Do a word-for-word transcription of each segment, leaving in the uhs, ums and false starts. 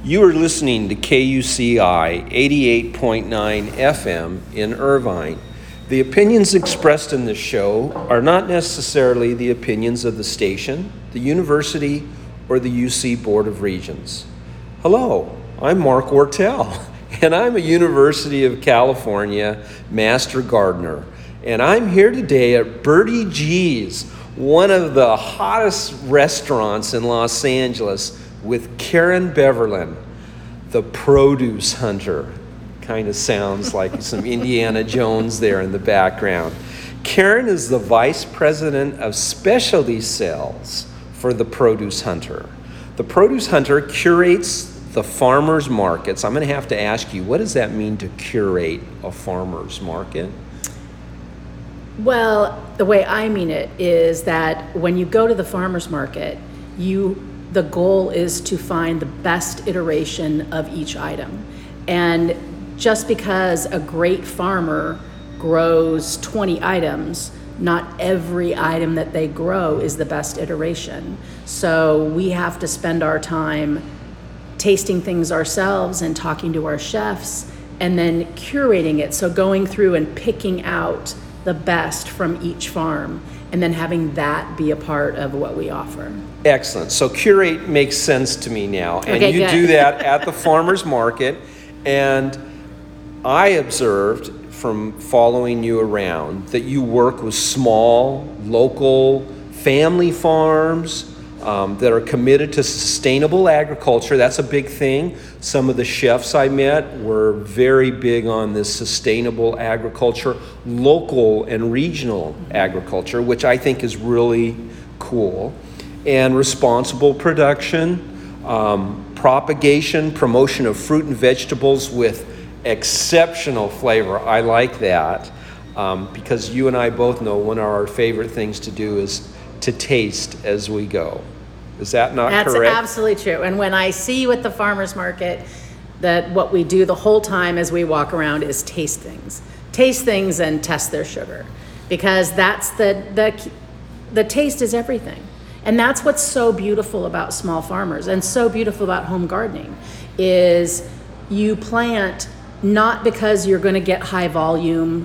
You are listening to K U C I eighty-eight point nine F M in Irvine. The opinions expressed in this show are not necessarily the opinions of the station, the university, or the U C Board of Regents. Hello, I'm Mark Ortel, and I'm a University of California Master Gardener. And I'm here today at Birdie G's, one of the hottest restaurants in Los Angeles, with Karen Beverland, the produce hunter. Kind of sounds like some Indiana Jones there in the background. Karen is the vice president of specialty sales for the Produce Hunter. The Produce Hunter curates the farmers markets. I'm going to have to ask you, what does that mean to curate a farmers market? Well, the way I mean it is that when you go to the farmers market, you the goal is to find the best iteration of each item. And just because a great farmer grows twenty items, not every item that they grow is the best iteration. So we have to spend our time tasting things ourselves and talking to our chefs and then curating it. So going through and picking out the best from each farm and then having that be a part of what we offer. Excellent. So curate makes sense to me now. And Okay, you good. do that at the farmer's market. And I observed from following you around that you work with small, local, family farms um, that are committed to sustainable agriculture. That's a big thing. Some of the chefs I met were very big on this sustainable agriculture, local and regional agriculture, which I think is really cool. And responsible production, um, propagation, promotion of fruit and vegetables with exceptional flavor. I like that um, because you and I both know one of our favorite things to do is to taste as we go. Is that not That's correct? That's absolutely true. And when I see you at the farmer's market, that what we do the whole time as we walk around is taste things. Taste things and test their sugar. Because that's the, the, the taste is everything. And that's what's so beautiful about small farmers and so beautiful about home gardening is you plant not because you're going to get high volume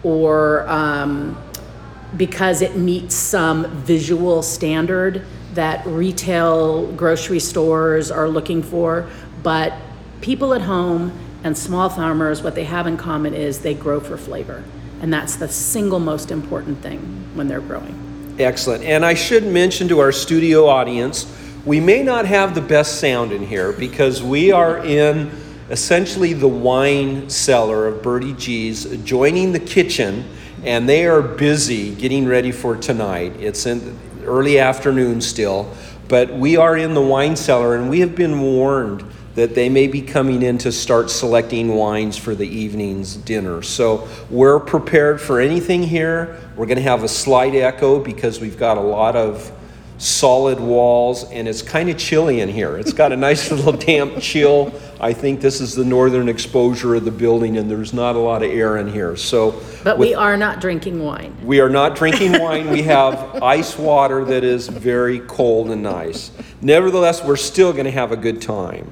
or um, because it meets some visual standard that retail grocery stores are looking for, but people at home and small farmers, what they have in common is they grow for flavor. And that's the single most important thing when they're growing. Excellent. And I should mention to our studio audience, we may not have the best sound in here because we are in essentially the wine cellar of Birdie G's, adjoining the kitchen, and they are busy getting ready for tonight. It's in early afternoon still, but we are in the wine cellar, and we have been warned that they may be coming in to start selecting wines for the evening's dinner. So we're prepared for anything here. We're going to have a slight echo because we've got a lot of solid walls, and it's kind of chilly in here. It's got a nice little damp chill. I think this is the northern exposure of the building, and there's not a lot of air in here. So, But with, we are not drinking wine. We are not drinking wine. We have ice water that is very cold and nice. Nevertheless, we're still going to have a good time.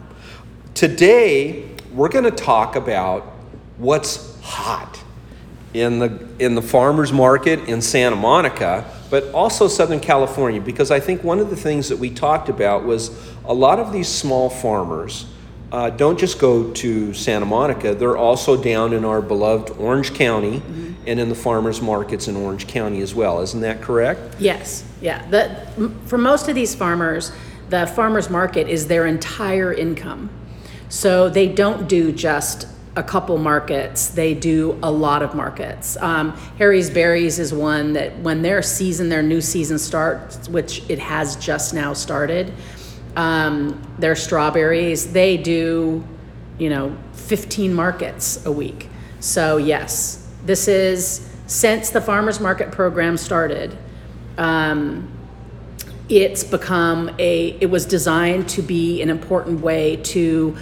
Today, we're going to talk about what's hot in the in the farmers market in Santa Monica, but also Southern California, because I think one of the things that we talked about was a lot of these small farmers uh, don't just go to Santa Monica, they're also down in our beloved Orange County mm-hmm. and in the farmers markets in Orange County as well. Isn't that correct? Yes, yeah. The, for most of these farmers, the farmers market is their entire income. So they don't do just a couple markets, they do a lot of markets. Um, Harry's Berries is one that when their season, their new season starts, which it has just now started, um, their strawberries, they do, you know, fifteen markets a week. So yes, this is, since the farmers market program started, um, it's become a, it was designed to be an important way to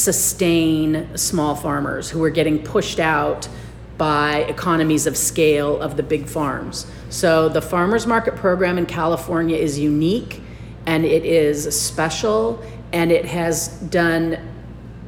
sustain small farmers who are getting pushed out by economies of scale of the big farms. So the farmers market program in California is unique and it is special, and it has done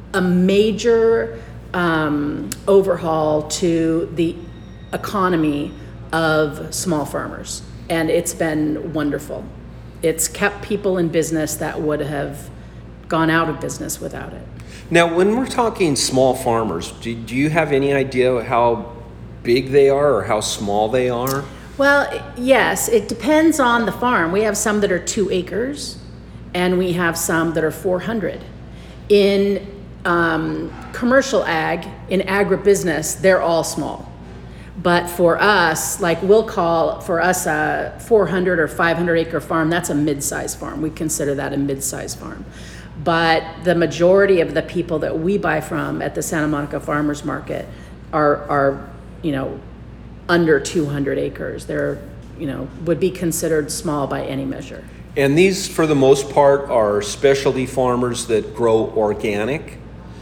a major um, overhaul to the economy of small farmers, and it's been wonderful. It's kept people in business that would have gone out of business without it. Now, when we're talking small farmers, do, do you have any idea how big they are or how small they are? Well, yes, it depends on the farm. We have some that are two acres, and we have some that are four hundred. In um, commercial ag, in agribusiness, they're all small. But for us, like we'll call for us a four hundred or five hundred acre farm, that's a mid-size farm. We consider that a mid-size farm. But the majority of the people that we buy from at the Santa Monica Farmers Market are, are you know, under two hundred acres. They're, you know, would be considered small by any measure. And these, for the most part, are specialty farmers that grow organic?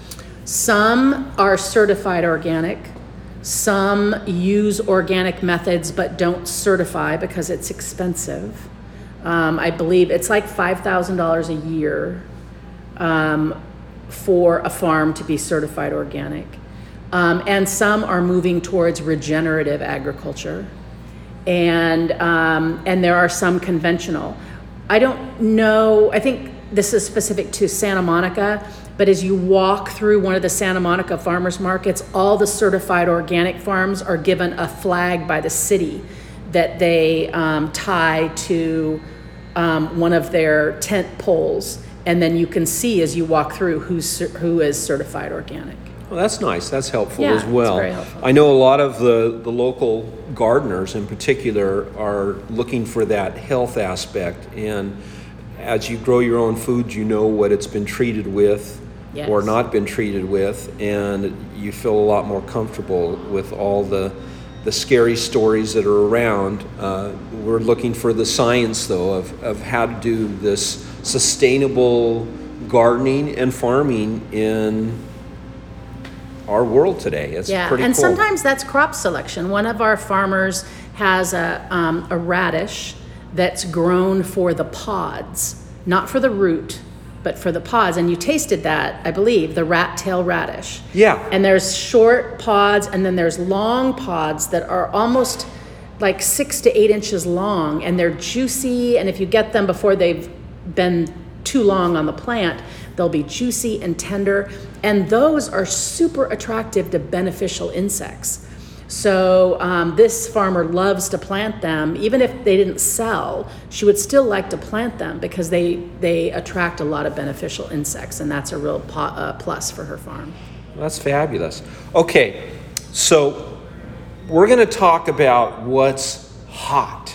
Some are certified organic. Some use organic methods but don't certify because it's expensive. Um, I believe it's like five thousand dollars a year um, for a farm to be certified organic. Um, and some are moving towards regenerative agriculture. And, um, and there are some conventional. I don't know, I think this is specific to Santa Monica, but as you walk through one of the Santa Monica farmers markets, all the certified organic farms are given a flag by the city that they um, tie to um, one of their tent poles. And then you can see as you walk through who's, who is certified organic. Well, that's nice. That's helpful Yeah, as well. it's very helpful. I know a lot of the, the local gardeners in particular are looking for that health aspect. And as you grow your own food, you know what it's been treated with Yes. or not been treated with. And you feel a lot more comfortable with all the, the scary stories that are around. Uh, we're looking for the science, though, of, of how to do this sustainable gardening and farming in our world today. It's Yeah, pretty and cool. sometimes that's crop selection. One of our farmers has a, um, a radish that's grown for the pods, not for the root, but for the pods. And you tasted that, I believe, the rat tail radish. Yeah. And there's short pods, and then there's long pods that are almost like six to eight inches long, and they're juicy. And if you get them before they've been too long on the plant, they'll be juicy and tender. And those are super attractive to beneficial insects. So um, this farmer loves to plant them. Even if they didn't sell, she would still like to plant them because they, they attract a lot of beneficial insects, and that's a real po- uh, plus for her farm. That's fabulous. Okay, so we're going to talk about what's hot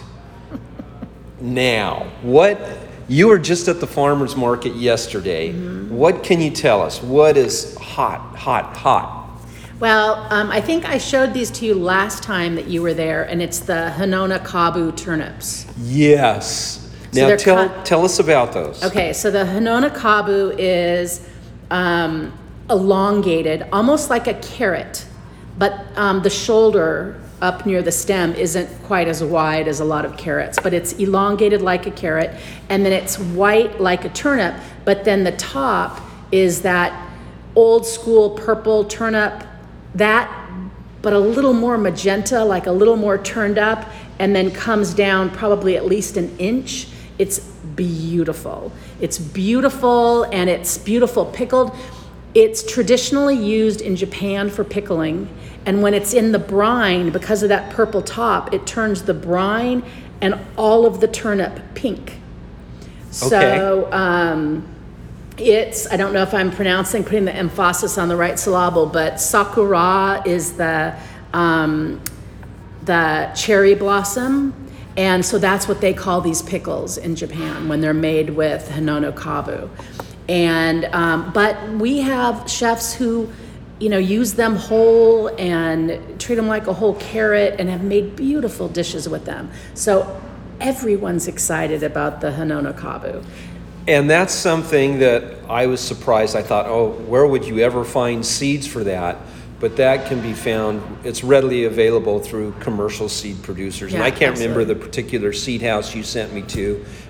now. What you were just at the farmers market yesterday. Mm-hmm. What can you tell us? What is hot, hot, hot? Well, um, I think I showed these to you last time that you were there, and it's the Hanona Kabu turnips. Yes. So Now they're tell cut- tell us about those. Okay, so the Hanona Kabu is um, elongated, almost like a carrot, but um, the shoulder up near the stem isn't quite as wide as a lot of carrots, but it's elongated like a carrot, and then it's white like a turnip, but then the top is that old school purple turnip, that, but a little more magenta, like a little more turned up, and then comes down probably at least an inch. It's beautiful. It's beautiful, and it's beautiful pickled. It's traditionally used in Japan for pickling, and when it's in the brine, because of that purple top, it turns the brine and all of the turnip pink. Okay. So um, it's, I don't know if I'm pronouncing, putting the emphasis on the right syllable, but sakura is the um, the cherry blossom, and so that's what they call these pickles in Japan when they're made with Hanona Kabu. And um, but we have chefs who, you know, use them whole and treat them like a whole carrot and have made beautiful dishes with them. So everyone's excited about the Hanona Kabu. And that's something that I was surprised. I thought, oh, where would you ever find seeds for that? But that can be found, it's readily available through commercial seed producers. Yeah, and I can't absolutely. remember the particular seed house you sent me to,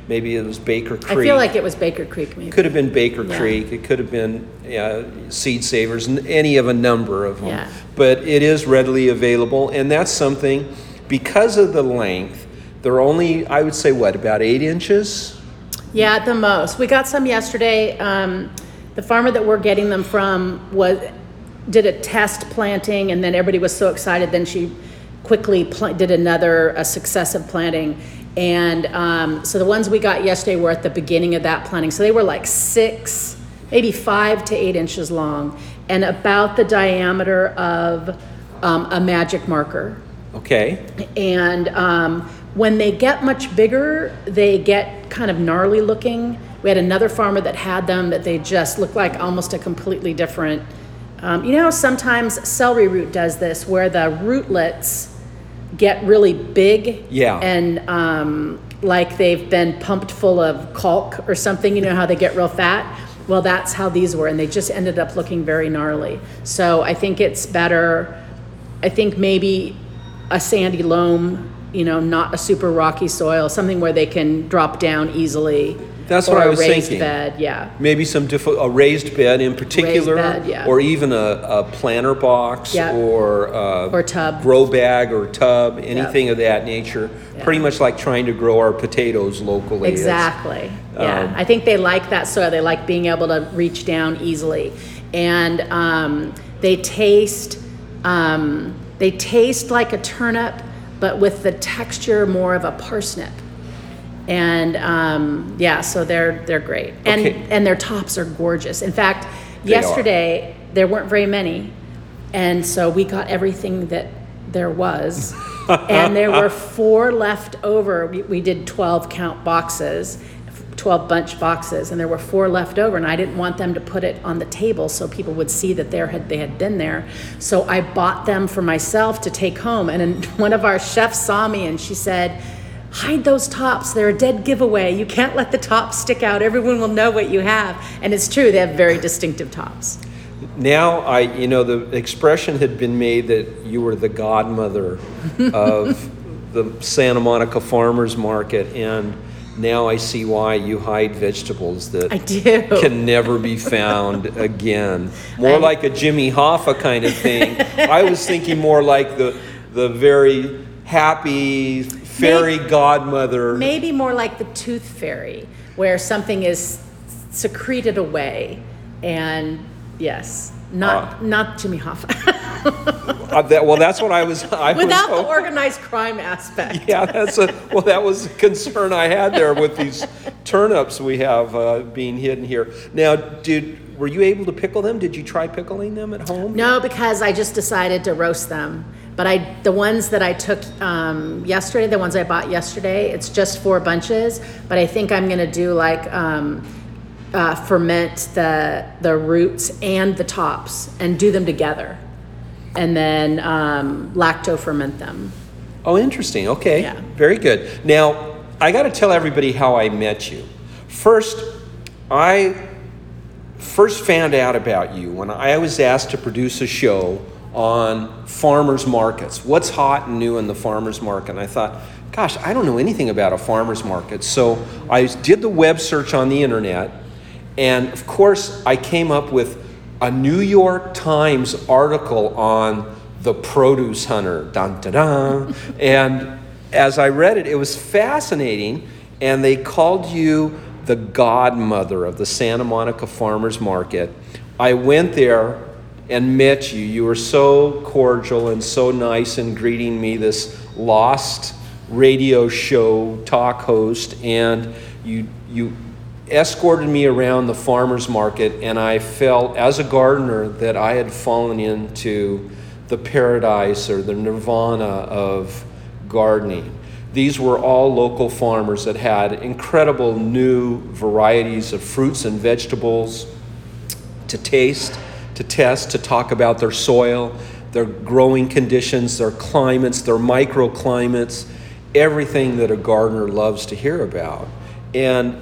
maybe it was Baker Creek. I feel like it was Baker Creek, maybe. Could have been Baker Yeah. Creek. It could have been uh, Seed Savers, n- any of a number of them. Yeah. But it is readily available, and that's something, because of the length, they're only, I would say, what, about eight inches? Yeah, at the most. We got some yesterday. Um, the farmer that we're getting them from was did a test planting, and then everybody was so excited. Then she quickly pl- did another a successive planting, and um, so the ones we got yesterday were at the beginning of that planting. So they were like six, maybe five to eight inches long, and about the diameter of um, a magic marker. Okay. And um, when they get much bigger, they get kind of gnarly looking. We had another farmer that had them that they just look like almost a completely different. Um, you know, sometimes celery root does this, where the rootlets get really big. Yeah. And um, like they've been pumped full of caulk or something. You know how they get real fat? Well, that's how these were, and they just ended up looking very gnarly. So I think it's better. I think maybe a sandy loam, you know, not a super rocky soil, something where they can drop down easily. That's or what I a was raised thinking. bed, yeah. Maybe some diff- a raised bed in particular, bed, yeah. or even a, a planter box, Yeah. or a Or tub. grow bag or tub, anything of that nature. Yeah. Pretty much like trying to grow our potatoes locally. It's- Exactly. Yeah, Um, I think they like that soil. They like being able to reach down easily, and um, they taste um, they taste like a turnip, but with the texture more of a parsnip. And um, yeah, so they're they're great, and Okay. and their tops are gorgeous. In fact, They are. yesterday there weren't very many, and so we got everything that there was. And there were four left over. We, we did twelve count boxes, twelve bunch boxes, and there were four left over, and I didn't want them to put it on the table so people would see that there had they had been there. So I bought them for myself to take home, and then one of our chefs saw me and she said, "Hide those tops, they're a dead giveaway. You can't let the tops stick out. Everyone will know what you have." And it's true, they have very distinctive tops. Now, I, you know, the expression had been made that you were the godmother of the Santa Monica Farmers Market, and now I see why you hide vegetables that I do. can never be found again. More I- like a Jimmy Hoffa kind of thing. I was thinking more like the the very happy fairy Maybe- godmother. Maybe more like the tooth fairy, where something is secreted away, and yes, not Ah. not Jimmy Hoffa, Uh, that, well, that's what I was. I without was the organized crime aspect. Yeah, that's a, well, that was a concern I had there with these turnips we have uh, being hidden here. Now, did, were you able to pickle them? Did you try pickling them at home? No, because I just decided to roast them. But I, the ones that I took um, yesterday, the ones I bought yesterday, it's just four bunches. But I think I'm gonna do like um, uh, ferment the the roots and the tops and do them together, and then um, lacto ferment them. Oh, interesting. Okay. Yeah. Very good. Now, I got to tell everybody how I met you. First, I first found out about you when I was asked to produce a show on farmers markets. What's hot and new in the farmers market? And I thought, gosh, I don't know anything about a farmers market. So I did the web search on the internet, and of course, I came up with a New York Times article on the produce hunter. Dun, dun, dun. And as I read it, it was fascinating, and they called you the godmother of the Santa Monica Farmers Market. I went there and met you. You were so cordial and so nice in greeting me, this lost radio show talk host, and you you escorted me around the farmers market, and I felt as a gardener that I had fallen into the paradise or the nirvana of gardening. These were all local farmers that had incredible new varieties of fruits and vegetables to taste, to test, to talk about their soil, their growing conditions, their climates, their microclimates, everything that a gardener loves to hear about. And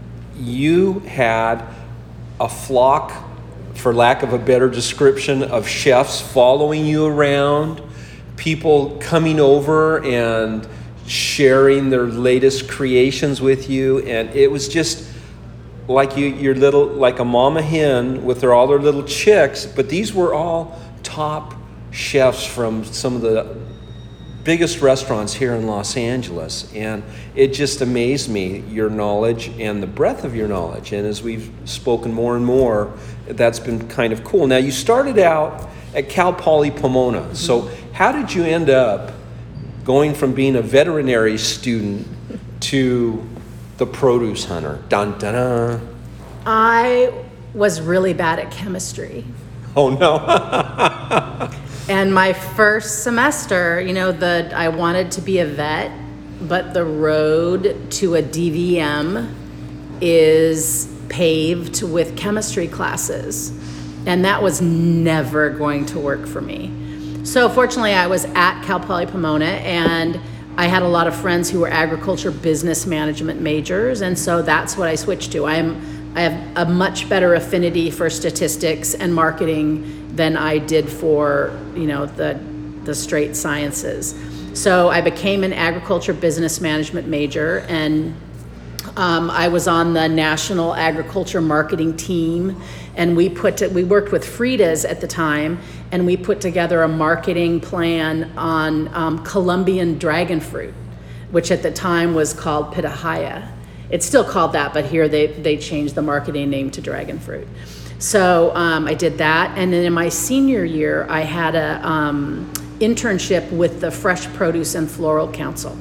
you had a flock, for lack of a better description, of chefs following you around, people coming over and sharing their latest creations with you, and it was just like you, your little, like a mama hen with their, all their little chicks, but these were all top chefs from some of the biggest restaurants here in Los Angeles, and it just amazed me, your knowledge and the breadth of your knowledge. And as we've spoken more and more, that's been kind of cool. Now, you started out at Cal Poly Pomona, so how did you end up going from being a veterinary student to the produce hunter? Dun, dun, dun. I was really bad at chemistry. Oh no. And my first semester, you know, the I wanted to be a vet, but the road to a D V M is paved with chemistry classes, and that was never going to work for me. So fortunately, I was at Cal Poly Pomona, and I had a lot of friends who were agriculture business management majors, and so that's what I switched to. I am I have a much better affinity for statistics and marketing than I did for, you know, the the straight sciences. So I became an agriculture business management major, and um, I was on the national agriculture marketing team, and we put to, we worked with Frida's at the time, and we put together a marketing plan on um, Colombian dragon fruit, which at the time was called pitahaya. It's still called that, but here they, they changed the marketing name to dragon fruit. So um, I did that, and then in my senior year, I had a um, internship with the Fresh Produce and Floral Council.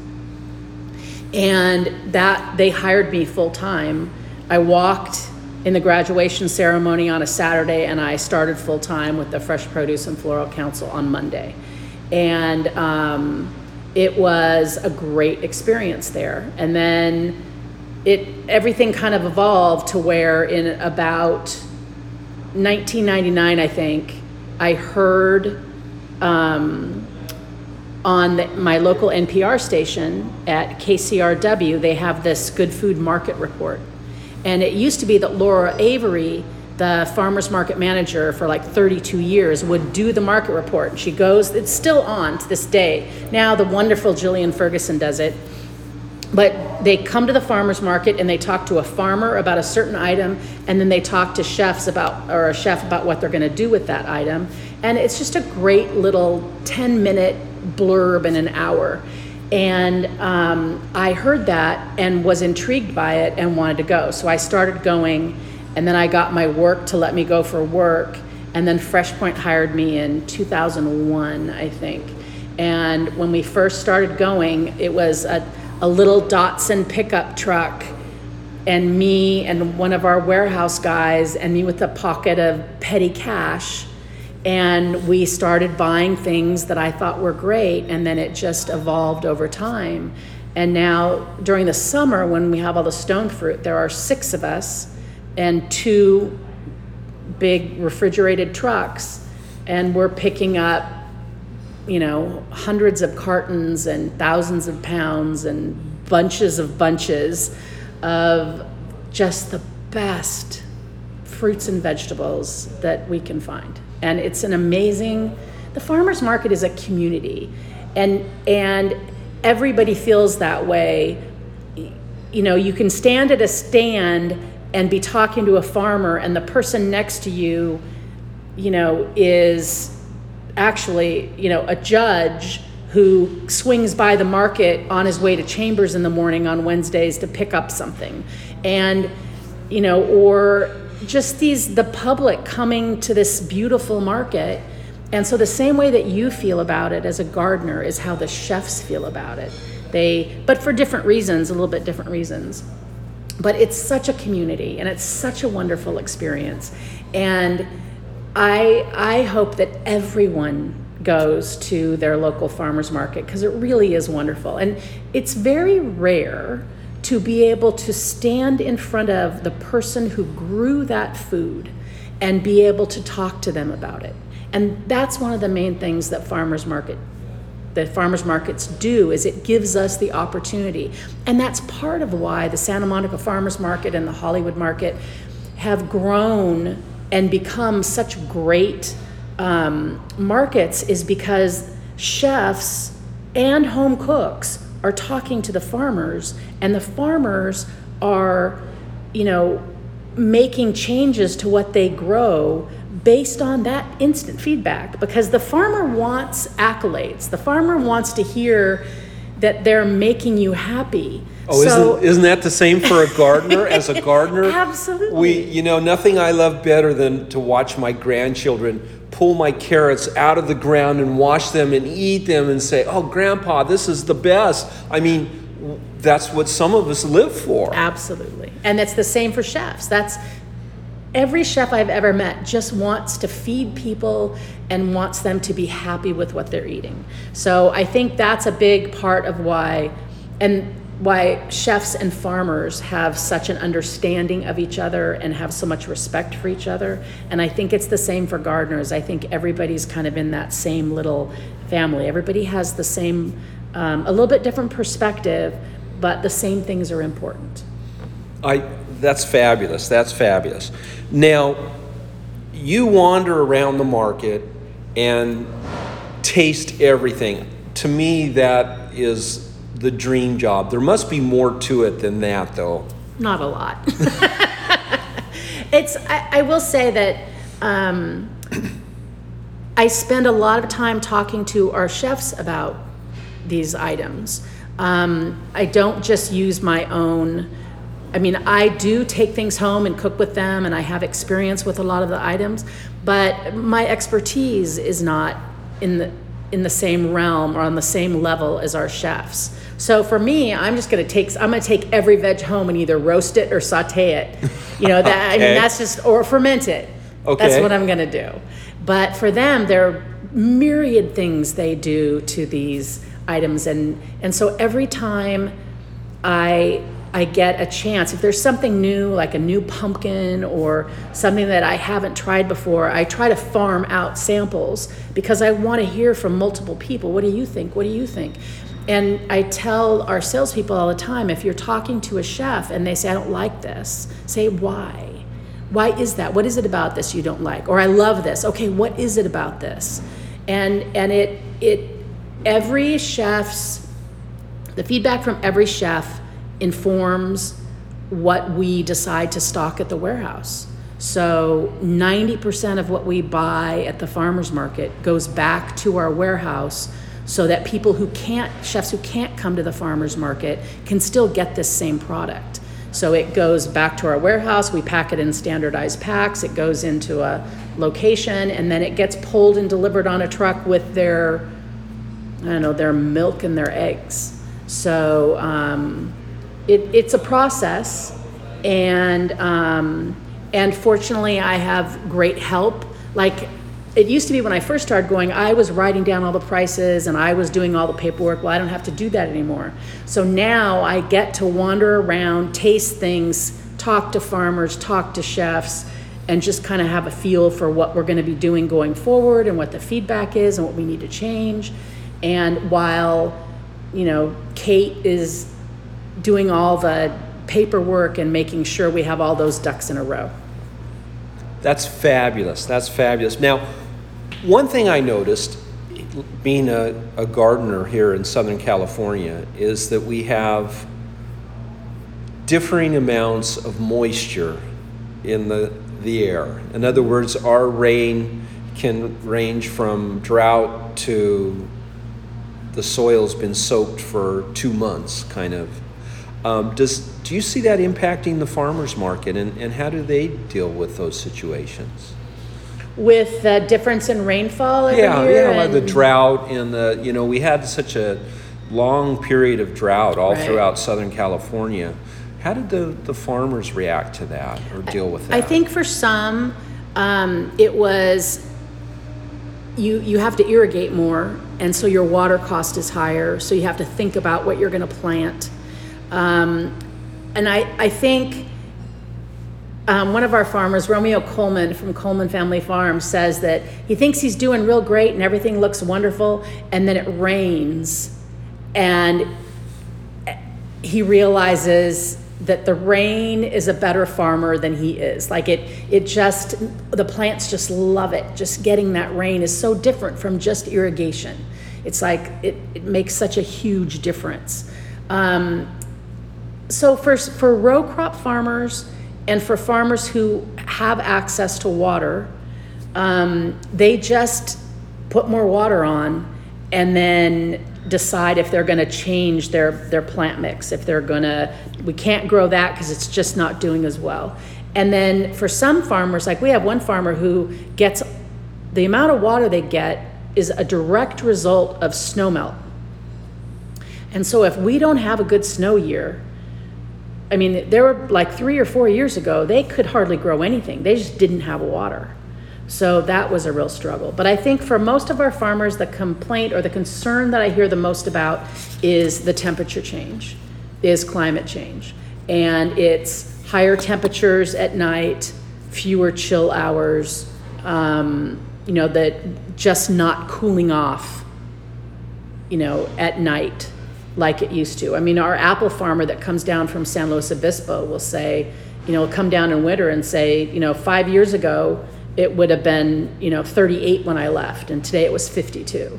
And that, they hired me full time. I walked in the graduation ceremony on a Saturday, and I started full time with the Fresh Produce and Floral Council on Monday. And um, it was a great experience there. And then it everything kind of evolved to where in about nineteen ninety-nine, I think, I heard um, on the, my local N P R station at K C R W, they have this Good Food Market Report. And it used to be that Laura Avery, the farmer's market manager for like thirty-two years, would do the market report. And she goes, it's still on to this day. Now the wonderful Jillian Ferguson does it. But they come to the farmer's market and they talk to a farmer about a certain item, and then they talk to chefs about, or a chef about what they're gonna do with that item. And it's just a great little ten minute blurb in an hour. And um, I heard that and was intrigued by it and wanted to go. So I started going, and then I got my work to let me go for work. And then Fresh Point hired me in two thousand one, I think. And when we first started going, it was a, a little Datsun pickup truck, and me and one of our warehouse guys, and me with a pocket of petty cash. And we started buying things that I thought were great, and then it just evolved over time. And now during the summer, when we have all the stone fruit, there are six of us and two big refrigerated trucks, and we're picking up, you know, hundreds of cartons and thousands of pounds and bunches of bunches of just the best fruits and vegetables that we can find. And it's an amazing, the farmer's market is a community, and and everybody feels that way. You know, you can stand at a stand and be talking to a farmer, and the person next to you, you know, is actually, you know, a judge who swings by the market on his way to Chambers in the morning on Wednesdays to pick up something. And, you know, or just these, the public coming to this beautiful market. And so the same way that you feel about it as a gardener is how the chefs feel about it. They, but for different reasons, a little bit different reasons. But it's such a community, and it's such a wonderful experience. And I, I hope that everyone goes to their local farmer's market, because it really is wonderful. And it's very rare to be able to stand in front of the person who grew that food and be able to talk to them about it. And that's one of the main things that farmers market, that farmers markets do, is it gives us the opportunity. And that's part of why the Santa Monica Farmers Market and the Hollywood Market have grown and become such great um, markets, is because chefs and home cooks are talking to the farmers, and the farmers are, you know, making changes to what they grow based on that instant feedback, because the farmer wants accolades. The farmer wants to hear that they're making you happy. Oh, so, isn't, isn't that the same for a gardener? As a gardener, absolutely. We, you know, nothing I love better than to watch my grandchildren pull my carrots out of the ground and wash them and eat them and say, "Oh, Grandpa, this is the best." I mean, that's what some of us live for. Absolutely. And it's the same for chefs. That's every chef I've ever met just wants to feed people and wants them to be happy with what they're eating. So I think that's a big part of why, and why chefs and farmers have such an understanding of each other and have so much respect for each other. And I think it's the same for gardeners. I think everybody's kind of in that same little family. Everybody has the same, um, a little bit different perspective, but the same things are important. I, that's fabulous. That's fabulous. Now, you wander around the market and taste everything. To me, that is the dream job. There must be more to it than that, though. Not a lot. It's, I, I will say that um, I spend a lot of time talking to our chefs about these items. Um, I don't just use my own, I mean, I do take things home and cook with them, and I have experience with a lot of the items, but my expertise is not in the in the same realm or on the same level as our chefs. So for me, I'm just going to take I'm going to take every veg home and either roast it or saute it. You know, that Okay. I mean, that's just, or ferment it. Okay. That's what I'm going to do. But for them, there are myriad things they do to these items, and and so every time I I get a chance, if there's something new, like a new pumpkin or something that I haven't tried before, I try to farm out samples because I want to hear from multiple people. What do you think? What do you think? And I tell our salespeople all the time, if you're talking to a chef and they say, "I don't like this," say, "Why? Why is that? What is it about this you don't like?" Or, "I love this." Okay, what is it about this? And and it it every chef's, the feedback from every chef informs what we decide to stock at the warehouse. So ninety percent of what we buy at the farmer's market goes back to our warehouse so that people who can't, chefs who can't come to the farmer's market can still get this same product. So it goes back to our warehouse, we pack it in standardized packs, it goes into a location, and then it gets pulled and delivered on a truck with their, I don't know, their milk and their eggs. So um, it, it's a process, and um, and fortunately I have great help. Like, it used to be when I first started going, I was writing down all the prices and I was doing all the paperwork. Well, I don't have to do that anymore. So now I get to wander around, taste things, talk to farmers, talk to chefs, and just kind of have a feel for what we're going to be doing going forward and what the feedback is and what we need to change. And while, you know, Kate is doing all the paperwork and making sure we have all those ducks in a row. That's fabulous. That's fabulous. Now, one thing I noticed, being a, a gardener here in Southern California, is that we have differing amounts of moisture in the, the air. In other words, our rain can range from drought to the soil's been soaked for two months, kind of. Um, does do you see that impacting the farmers market, and, and how do they deal with those situations? With the difference in rainfall every Yeah, year? yeah, like the and- drought and the, you know, we had such a long period of drought all Right. throughout Southern California. How did the, the farmers react to that or deal with that? I think for some, um, it was, you, you have to irrigate more, and so your water cost is higher, so you have to think about what you're gonna plant. Um, and I, I think um, one of our farmers, Romeo Coleman from Coleman Family Farm, says that he thinks he's doing real great and everything looks wonderful, and then it rains, and he realizes that the rain is a better farmer than he is. Like it, it just, the plants just love it. Just getting that rain is so different from just irrigation. It's like, it, it makes such a huge difference. Um, so for, for row crop farmers and for farmers who have access to water, um, they just put more water on and then decide if they're going to change their, their plant mix, if they're going to, we can't grow that because it's just not doing as well. And then for some farmers, like we have one farmer who gets, the amount of water they get is a direct result of snowmelt. And so if we don't have a good snow year, I mean, there were like three or four years ago, they could hardly grow anything. They just didn't have water. So that was a real struggle. But I think for most of our farmers, the complaint or the concern that I hear the most about is the temperature change, is climate change. And it's higher temperatures at night, fewer chill hours, um, you know, that just not cooling off, you know, at night like it used to. I mean, our apple farmer that comes down from San Luis Obispo will say, you know, come down in winter and say, you know, five years ago, it would have been, you know, thirty-eight when I left, and today it was fifty-two.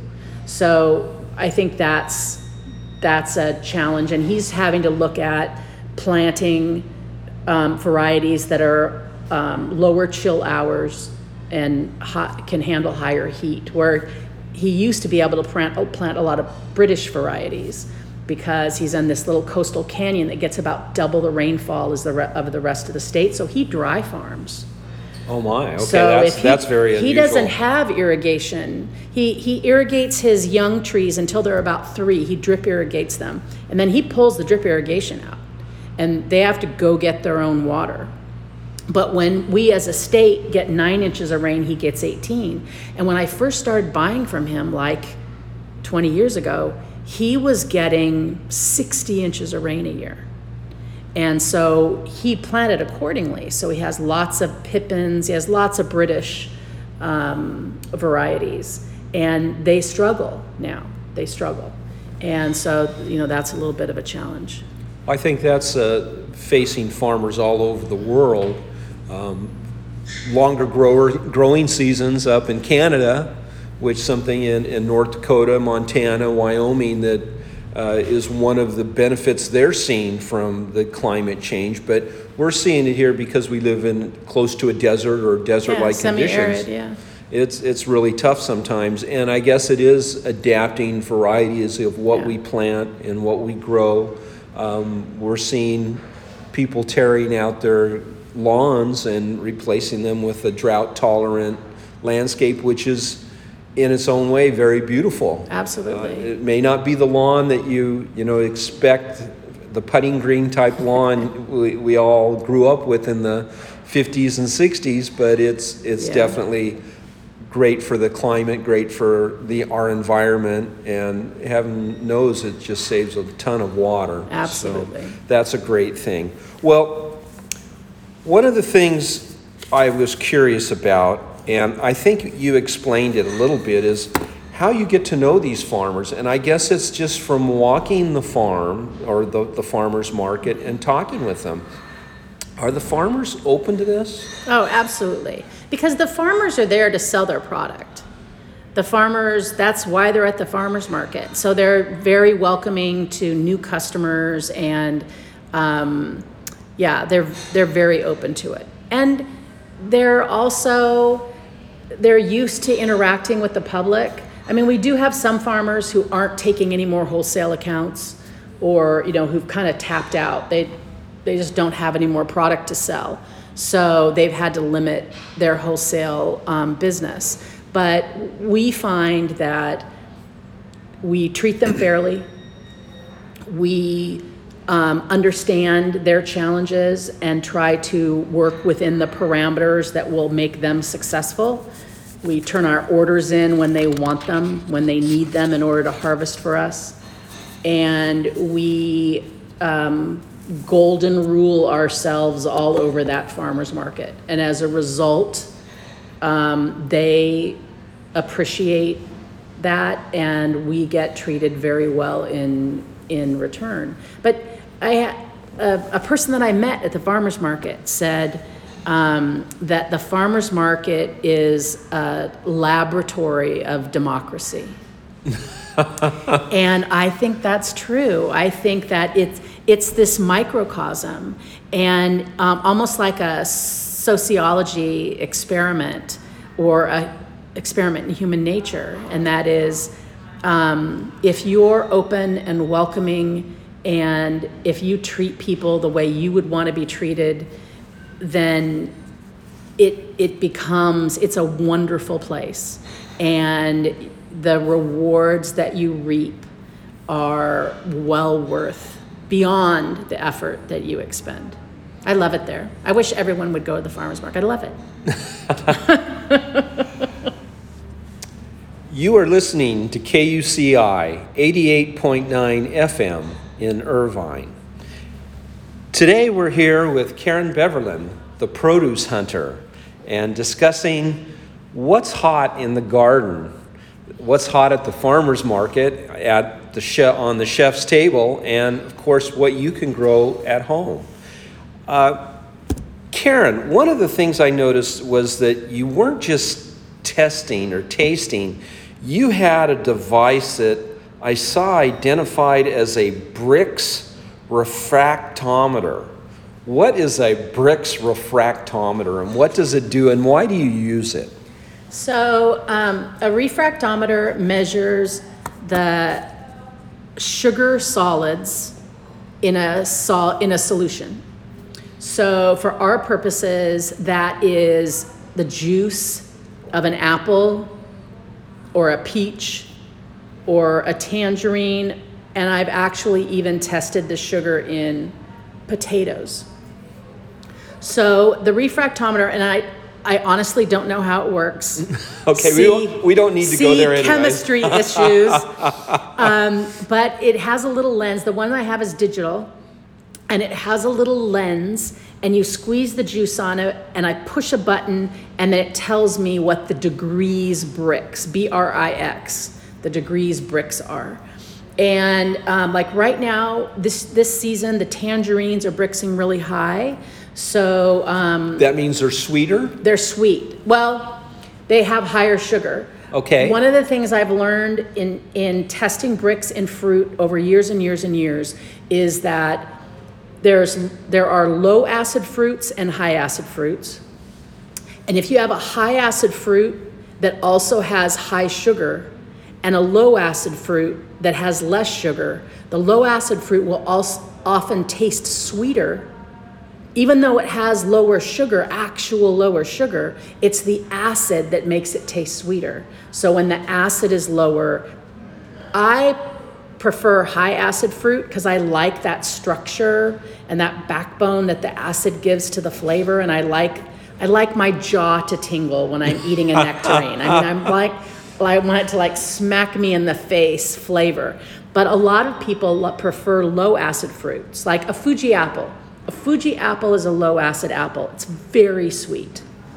So I think that's, that's a challenge, and he's having to look at planting um, varieties that are um, lower chill hours and hot, can handle higher heat, where he used to be able to plant, plant a lot of British varieties because he's in this little coastal canyon that gets about double the rainfall as the re- of the rest of the state, so he dry farms. Oh my, okay, So that's, if he, that's very unusual. He doesn't have irrigation. He, he irrigates his young trees until they're about three. He drip irrigates them. And then he pulls the drip irrigation out. And they have to go get their own water. But when we as a state get nine inches of rain, he gets eighteen. And when I first started buying from him, like twenty years ago, he was getting sixty inches of rain a year. And so he planted accordingly. So he has lots of Pippins, he has lots of British um, varieties, and they struggle now. They struggle. And so, you know, that's a little bit of a challenge. I think that's uh, facing farmers all over the world. Um, longer grower, growing seasons up in Canada, which something in, in North Dakota, Montana, Wyoming, that Uh, is one of the benefits they're seeing from the climate change. But we're seeing it here because we live in close to a desert or desert-like yeah, conditions. Semi-arid, yeah. It's it's really tough sometimes, and I guess it is adapting varieties of what Yeah. we plant and what we grow. Um, we're seeing people tearing out their lawns and replacing them with a drought-tolerant landscape, which is in its own way very beautiful. Absolutely. Uh, it may not be the lawn that you you know expect, the putting green type lawn we, we all grew up with in the fifties and sixties, but it's it's Yeah. definitely great for the climate, great for the our environment, and heaven knows it just saves a ton of water. Absolutely. So that's a great thing. Well, one of the things I was curious about, and I think you explained it a little bit, is how you get to know these farmers. And I guess it's just from walking the farm or the, the farmer's market and talking with them. Are the farmers open to this? Oh, absolutely. Because the farmers are there to sell their product. The farmers, that's why they're at the farmer's market. So they're very welcoming to new customers, and um, yeah, they're they're very open to it. And they're also, they're used to interacting with the public. I mean, we do have some farmers who aren't taking any more wholesale accounts, or, you know, who've kind of tapped out. They they just don't have any more product to sell. So they've had to limit their wholesale um, business. But we find that we treat them fairly. We um, understand their challenges and try to work within the parameters that will make them successful. We turn our orders in when they want them, when they need them in order to harvest for us. And we um, golden rule ourselves all over that farmer's market. And as a result, um, they appreciate that, and we get treated very well in in return. But I, a, a person that I met at the farmer's market said um, that the farmer's market is a laboratory of democracy. And I think that's true. I think that it's it's this microcosm, and um, almost like a sociology experiment or a experiment in human nature, and that is, um, if you're open and welcoming, and if you treat people the way you would want to be treated, then it it becomes it's a wonderful place, and the rewards that you reap are well worth beyond the effort that you expend. I love it there. I wish everyone would go to the farmer's market. I love it. You are listening to K U C I eighty-eight point nine F M in Irvine. Today we're here with Karen Beverland, the produce hunter, and discussing what's hot in the garden, what's hot at the farmer's market, at the chef, on the chef's table, and of course what you can grow at home. Uh, Karen, one of the things I noticed was that you weren't just testing or tasting, you had a device that I saw identified as a Brix refractometer. What is a Brix refractometer, and what does it do, and why do you use it? So um, a refractometer measures the sugar solids in a sol- in a solution. So for our purposes, that is the juice of an apple or a peach or a tangerine, and I've actually even tested the sugar in potatoes. So the refractometer, and I I honestly don't know how it works. Okay, See, we don't we don't need to go there anyway. Chemistry issues, um, but it has a little lens. The one I have is digital, and it has a little lens, and you squeeze the juice on it, and I push a button, and then it tells me what the degrees Brix, B R I X, the degrees Brix are. And um, like right now, this this season, the tangerines are Brixing really high. So um, that means they're sweeter? They're sweet. Well, they have higher sugar. Okay. One of the things I've learned in, in testing Brix in fruit over years and years and years is that there's there are low acid fruits and high acid fruits. And if you have a high acid fruit that also has high sugar and a low acid fruit that has less sugar, the low acid fruit will also often taste sweeter. Even though it has lower sugar, actual lower sugar, it's the acid that makes it taste sweeter. So when the acid is lower, I prefer high acid fruit because I like that structure and that backbone that the acid gives to the flavor, and I like I like my jaw to tingle when I'm eating a nectarine. I mean, I'm like, I want it to like smack me in the face flavor. But a lot of people prefer low acid fruits, like a Fuji apple. A Fuji apple is a low acid apple. It's very sweet.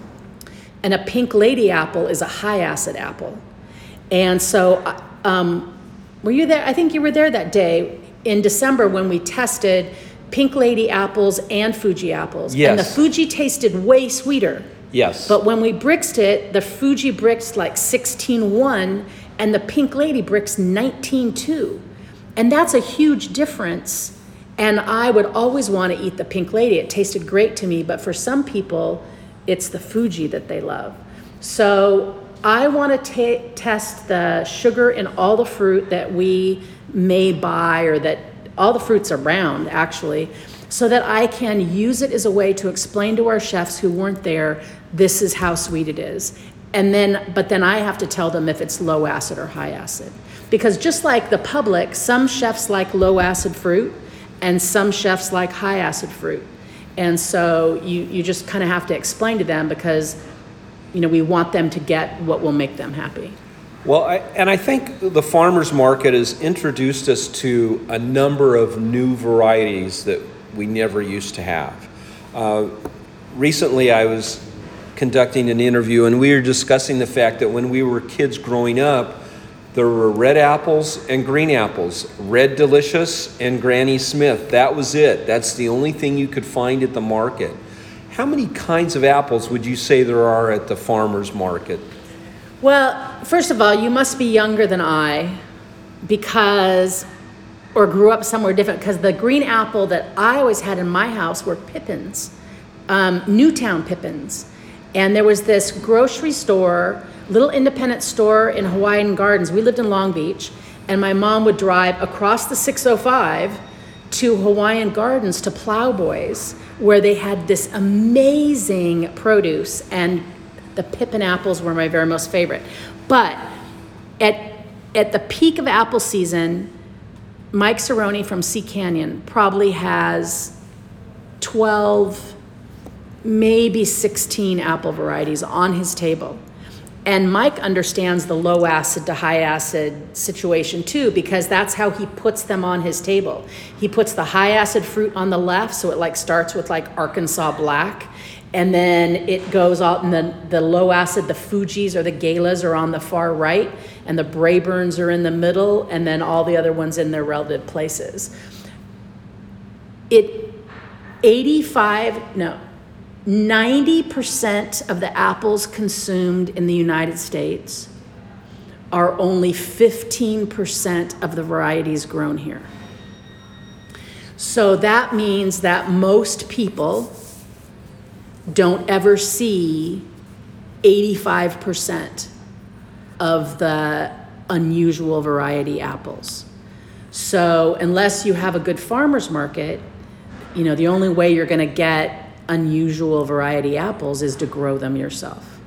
And a Pink Lady apple is a high acid apple. And so, um, were you there? I think you were there that day in December when we tested Pink Lady apples and Fuji apples. Yes. And the Fuji tasted way sweeter. Yes. But when we Brixed it, the Fuji Brixed like sixteen one and the Pink Lady Brixed nineteen two. And that's a huge difference. And I would always want to eat the Pink Lady. It tasted great to me, but for some people, it's the Fuji that they love. So I want to ta- test the sugar in all the fruit that we may buy, or that all the fruits around, actually, so that I can use it as a way to explain to our chefs who weren't there, this is how sweet it is. And then, but then I have to tell them if it's low acid or high acid. Because just like the public, some chefs like low acid fruit, and some chefs like high acid fruit. And so you, you just kind of have to explain to them, because, you know, we want them to get what will make them happy. Well, I, and I think the farmer's market has introduced us to a number of new varieties that we never used to have. Uh, recently, I was conducting an interview, and we were discussing the fact that when we were kids growing up, there were red apples and green apples, Red Delicious and Granny Smith. That was it. That's the only thing you could find at the market. How many kinds of apples would you say there are at the farmer's market? Well, first of all, you must be younger than I because, or grew up somewhere different, because the green apple that I always had in my house were pippins, um, Newtown pippins. And there was this grocery store, little independent store in Hawaiian Gardens. We lived in Long Beach, and my mom would drive across the six oh five to Hawaiian Gardens to Plowboys, where they had this amazing produce, and the pippin apples were my very most favorite. But at at the peak of apple season, Mike Cerrone from Sea Canyon probably has twelve, maybe sixteen apple varieties on his table. And Mike understands the low acid to high acid situation too, because that's how he puts them on his table. He puts the high acid fruit on the left, so it like starts with like Arkansas Black, and then it goes out, and the, the low acid, the Fujis or the Galas are on the far right, and the Brayburns are in the middle, and then all the other ones in their relative places. It, eighty-five, no, ninety percent of the apples consumed in the United States are only fifteen percent of the varieties grown here. So that means that most people don't ever see eighty-five percent of the unusual variety apples. So unless you have a good farmer's market, you know, the only way you're going to get unusual variety apples is to grow them yourself.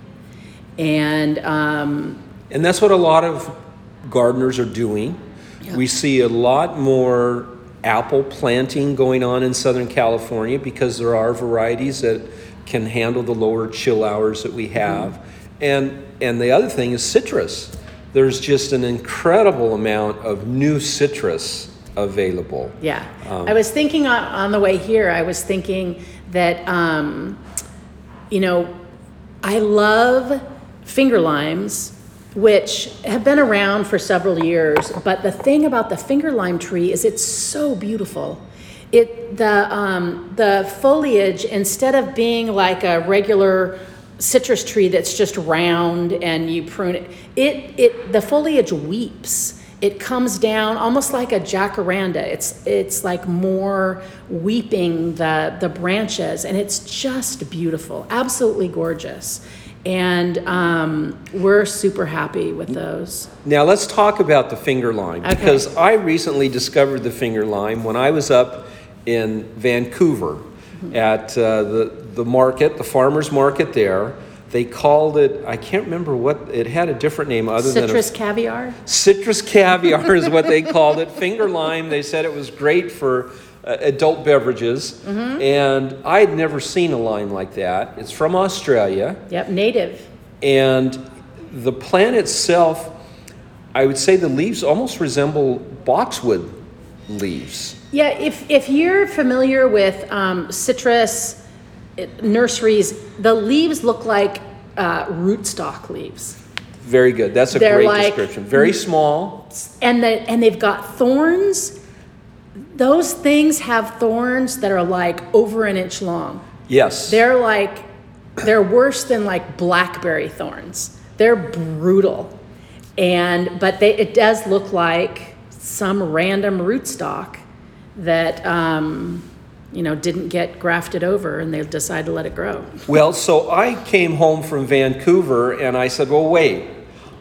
And um, And that's what a lot of gardeners are doing. Yeah. We see a lot more apple planting going on in Southern California because there are varieties that can handle the lower chill hours that we have. Mm-hmm. And and the other thing is citrus. There's just an incredible amount of new citrus available. Yeah. Um, I was thinking on, on the way here, I was thinking that, um, you know, I love finger limes, which have been around for several years. But the thing about the finger lime tree is it's so beautiful. It the um, the foliage, instead of being like a regular citrus tree that's just round and you prune it, it it the foliage weeps. It comes down almost like a jacaranda. It's it's like more weeping the the branches, and it's just beautiful, absolutely gorgeous. And um, we're super happy with those. Now let's talk about the finger lime, Okay. because I recently discovered the finger lime when I was up in Vancouver mm-hmm. at uh, the the market, the farmers market there. They called it, I can't remember what, it had a different name other than Citrus a, caviar? Citrus caviar is what they called it. Finger lime, they said it was great for uh, adult beverages. Mm-hmm. And I had never seen a lime like that. It's from Australia. Yep, native. And the plant itself, I would say the leaves almost resemble boxwood leaves. Yeah, if, if you're familiar with um, citrus nurseries, the leaves look like uh, rootstock leaves. Very good. That's a They're great like, description. Very small. And the, and they've got thorns. Those things have thorns that are like over an inch long. Yes. They're like, they're worse than like blackberry thorns. They're brutal. And, but they, it does look like some random rootstock that, um, you know, didn't get grafted over, and they decided to let it grow. Well, so I came home from Vancouver and I said, well, wait,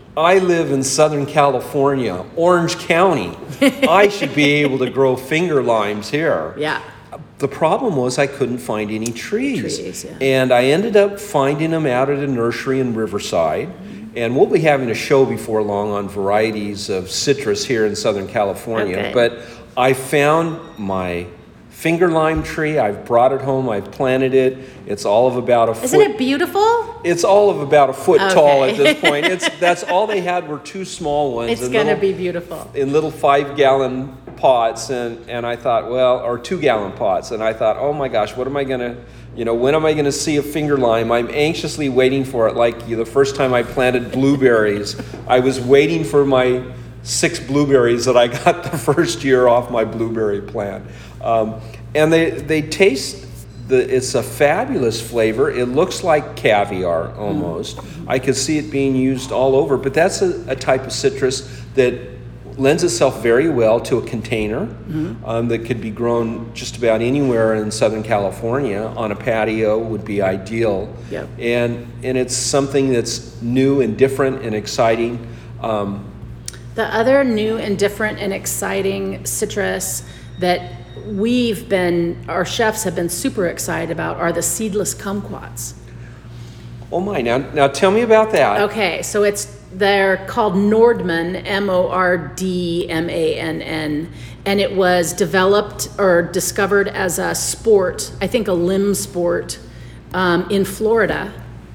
I live in Southern California, Orange County. I should be able to grow finger limes here. Yeah. The problem was I couldn't find any trees. Trees, yeah. And I ended up finding them out at a nursery in Riverside. Mm-hmm. And we'll be having a show before long on varieties of citrus here in Southern California. Okay. But I found my finger lime tree. I've brought it home. I've planted it. It's all of about a foot. Isn't it beautiful? It's all of about a foot Okay. tall at this point. It's that's all they had were two small ones. It's in going to little- be beautiful. in little five-gallon pots, and and I thought, well, or two-gallon pots, and I thought, oh my gosh, what am I gonna, you know, when am I gonna see a finger lime? I'm anxiously waiting for it. Like the first time I planted blueberries, I was waiting for my six blueberries that I got the first year off my blueberry plant. Um, and they they taste the it's a fabulous flavor. It looks like caviar almost. Mm-hmm. I could see it being used all over, but that's a, a type of citrus that lends itself very well to a container. Mm-hmm. um, that could be grown just about anywhere in Southern California. On a patio would be ideal. Yep. And and it's something that's new and different and exciting. Um, the other new and different and exciting citrus that we've been, our chefs have been super excited about are the seedless kumquats. Oh my, now now tell me about that. Okay, so it's, they're called Nordmann, M O R D M A N N, and it was developed or discovered as a sport, I think a limb sport, um, in Florida,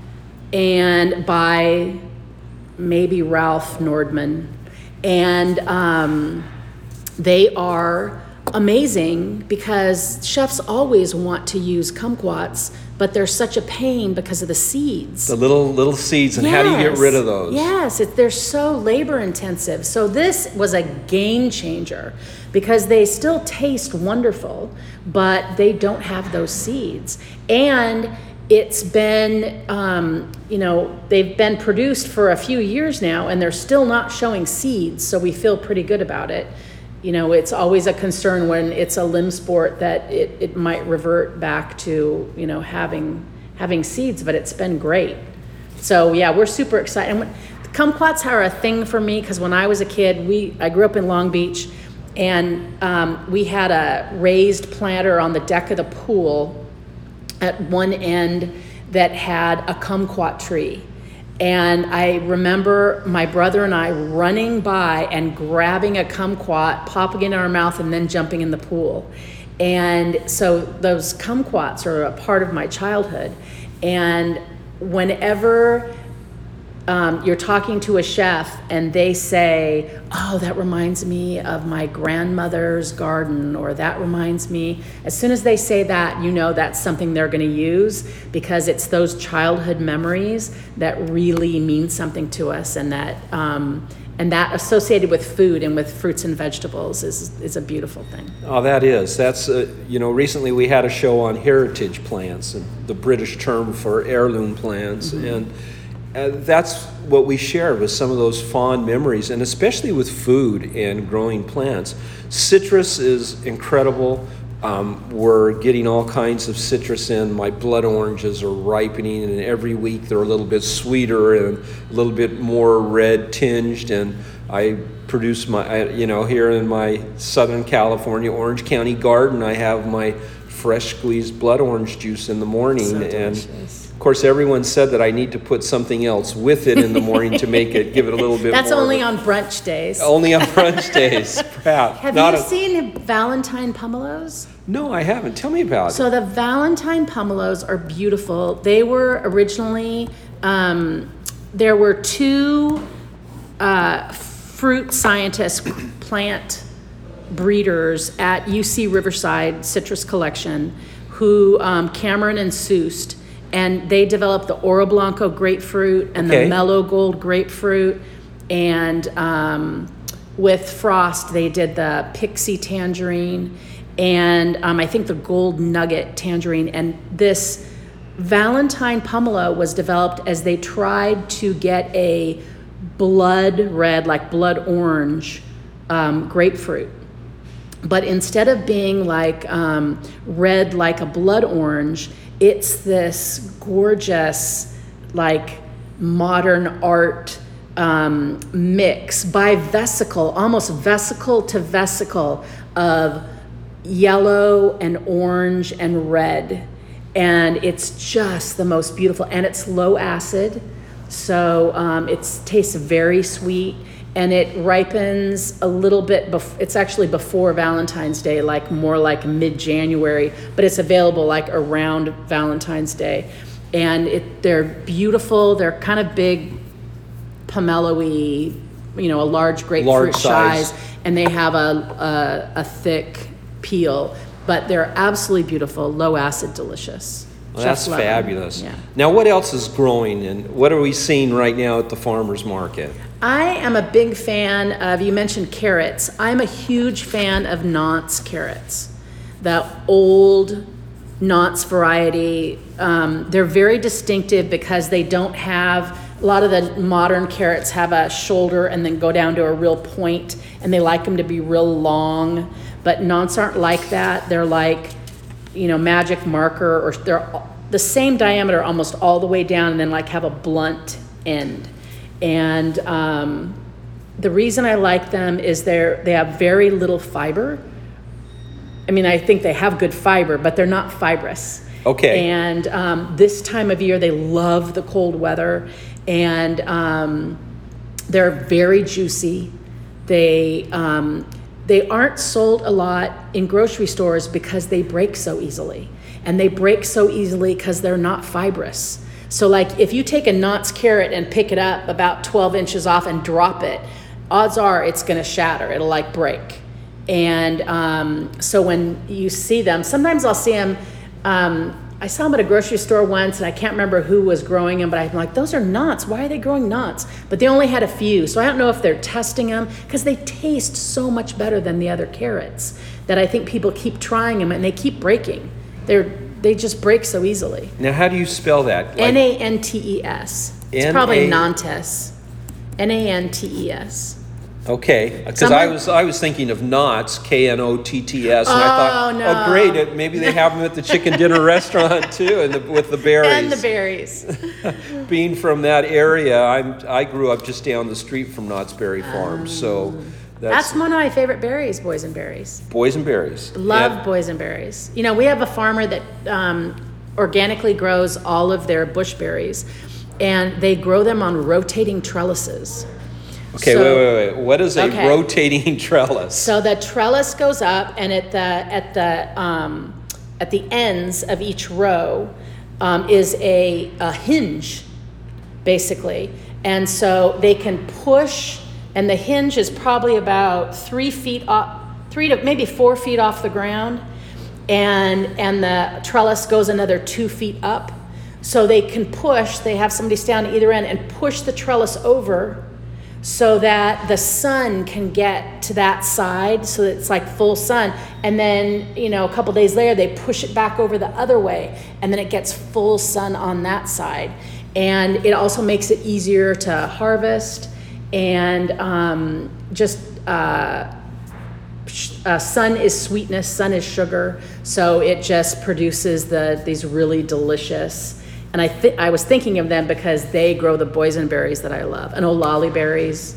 and by maybe Ralph Nordman. And um, they are amazing because chefs always want to use kumquats, but they're such a pain because of the seeds. The little little seeds, and yes. How do you get rid of those? Yes, it, they're so labor intensive. So this was a game changer because they still taste wonderful, but they don't have those seeds. And it's been, um, you know, they've been produced for a few years now, and they're still not showing seeds, so we feel pretty good about it. You know, it's always a concern when it's a limb sport that it, it might revert back to, you know, having having seeds, but it's been great. So yeah, we're super excited. And when, kumquats are a thing for me because when I was a kid, we I grew up in Long Beach, and um, we had a raised planter on the deck of the pool at one end that had a kumquat tree. And I remember my brother and I running by and grabbing a kumquat, popping it in our mouth, and then jumping in the pool. And so those kumquats are a part of my childhood. And whenever um, you're talking to a chef and they say, oh, that reminds me of my grandmother's garden, or that reminds me, as soon as they say that, you know that's something they're going to use, because it's those childhood memories that really mean something to us, and that um, and that associated with food and with fruits and vegetables is is a beautiful thing. Oh, that is. That's, uh, you know, recently we had a show on heritage plants, and the British term for heirloom plants, mm-hmm. and Uh, that's what we share with some of those fond memories, and especially with food and growing plants. Citrus is incredible. Um, we're getting all kinds of citrus in. My blood oranges are ripening, and every week they're a little bit sweeter and a little bit more red tinged. And I produce my, I, you know, here in my Southern California Orange County garden, I have my fresh squeezed blood orange juice in the morning. So and delicious. Of course, everyone said that I need to put something else with it in the morning to make it, give it a little bit That's more. only of a, on brunch days. Only on brunch days, perhaps. Have Not you a, seen Valentine pomelos? No, I haven't. Tell me about So it. the Valentine pomelos are beautiful. They were originally, um, there were two uh, fruit scientists, plant breeders at U C Riverside Citrus Collection, who, um, Cameron and Seuss, and they developed the Oro Blanco grapefruit and Okay. the Mellow Gold grapefruit. And um, with Frost, they did the Pixie tangerine, and um, I think the Gold Nugget tangerine. And this Valentine pomelo was developed as they tried to get a blood red, like blood orange um, grapefruit. But instead of being like um, red like a blood orange, it's this gorgeous, like modern art um, mix by vesicle, almost vesicle to vesicle of yellow and orange and red. And it's just the most beautiful, and it's low acid. So um, it tastes very sweet. And it ripens a little bit, bef- it's actually before Valentine's Day, like more like mid-January, but it's available like around Valentine's Day. And it, they're beautiful, they're kind of big, pomelo-y, you know, a large grapefruit Large size. size, and they have a, a, a thick peel, but they're absolutely beautiful, low acid, delicious. Well, that's Chefs love them. fabulous. Yeah. Now, what else is growing, and what are we seeing right now at the farmer's market? I am a big fan of, you mentioned carrots. I'm a huge fan of Nance carrots. The old Knott's variety. Um, they're very distinctive because they don't have, a lot of the modern carrots have a shoulder and then go down to a real point, and they like them to be real long. But Knott's aren't like that. They're like, you know, magic marker, or they're the same diameter almost all the way down, and then like have a blunt end. And um, the reason I like them is they're they have very little fiber. I mean, I think they have good fiber, but they're not fibrous. Okay. And um, this time of year, they love the cold weather, and um, they're very juicy. They um, they aren't sold a lot in grocery stores because they break so easily, and they break so easily because they're not fibrous. So, like, if you take a Knott's carrot and pick it up about twelve inches off and drop it, odds are it's going to shatter. It'll like break. And um, so when you see them, sometimes I'll see them. Um, I saw them at a grocery store once, and I can't remember who was growing them, but I'm like, those are Knott's. Why are they growing Knott's? But they only had a few, so I don't know if they're testing them, because they taste so much better than the other carrots that I think people keep trying them, and they keep breaking. They're they just break so easily. Now, how do you spell that? Like, N A N T E S. It's N A probably Nantes. N A N T E S. Okay, because Some I are- was I was thinking of Knott's, K N O T T S, and I thought, Oh, no. oh great, it- maybe they have them at the chicken dinner restaurant too, and the, with the berries. And the berries. Being from that area, I'm I grew up just down the street from Knott's Berry Farm, so that's, That's one of my favorite berries, boysenberries. boysenberries. Love And- boysenberries. You know, we have a farmer that um, organically grows all of their bush berries, and they grow them on rotating trellises. Okay, So- wait, wait, wait. What is a Okay. rotating trellis? So the trellis goes up, and at the at the um, at the ends of each row um, is a, a hinge, basically, and so they can push, and the hinge is probably about three feet off, three to maybe four feet off the ground, and and the trellis goes another two feet up, so they can push. They have somebody stand at either end and push the trellis over, so that the sun can get to that side, so that it's like full sun. And then, you know, a couple days later, they push it back over the other way, and then it gets full sun on that side. And it also makes it easier to harvest, and um, just uh, sh- uh, sun is sweetness, sun is sugar, so it just produces the these really delicious. And I th- I was thinking of them because they grow the boysenberries that I love, and olali berries,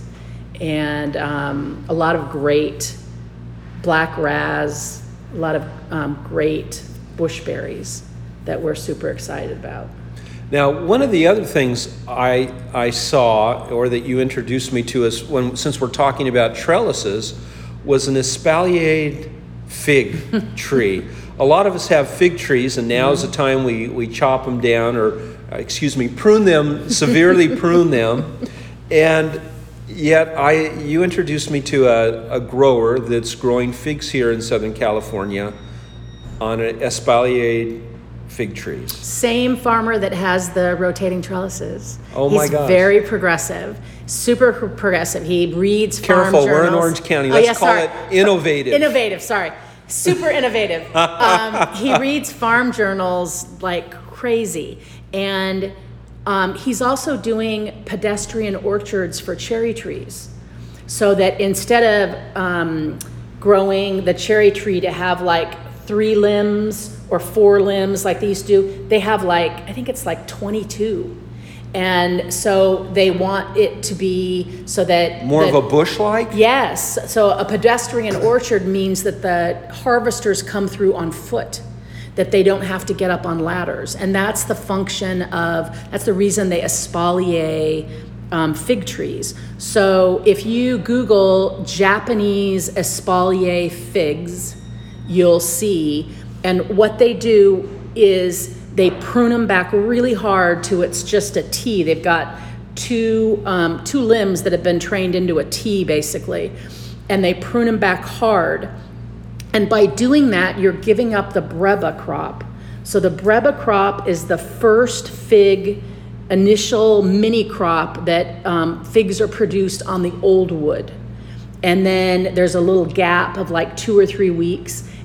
and um, a lot of great black raz, a lot of um, great bush berries that we're super excited about. Now, one of the other things I I saw, or that you introduced me to, is when since we're talking about trellises, was an espaliered fig tree. A lot of us have fig trees, and now is the time we, we chop them down, or uh, excuse me, prune them, severely prune them. And yet, I you introduced me to a, a grower that's growing figs here in Southern California on an espaliered fig trees. Same farmer that has the rotating trellises. Oh my He's gosh. very progressive, super pro- progressive. He reads farm Careful, we're in journals. Orange County. Oh, Let's yes, call sorry. it innovative. Innovative, sorry. Super innovative. Um, he reads farm journals like crazy. And um, he's also doing pedestrian orchards for cherry trees. So that instead of um, growing the cherry tree to have like three limbs or four limbs like they used to do, they have like, I think it's like twenty-two. And so they want it to be so that More that- of a bush-like? Yes. So a pedestrian orchard means that the harvesters come through on foot, that they don't have to get up on ladders. And that's the function of, that's the reason they espalier um, fig trees. So if you Google Japanese espalier figs, you'll see. And what they do is they prune them back really hard to it's just a T. They've got two um, two limbs that have been trained into a T, basically, and they prune them back hard. And by doing that, you're giving up the breva crop. So the breva crop is the first fig, initial mini crop that um, figs are produced on the old wood. And then there's a little gap of like two or three weeks,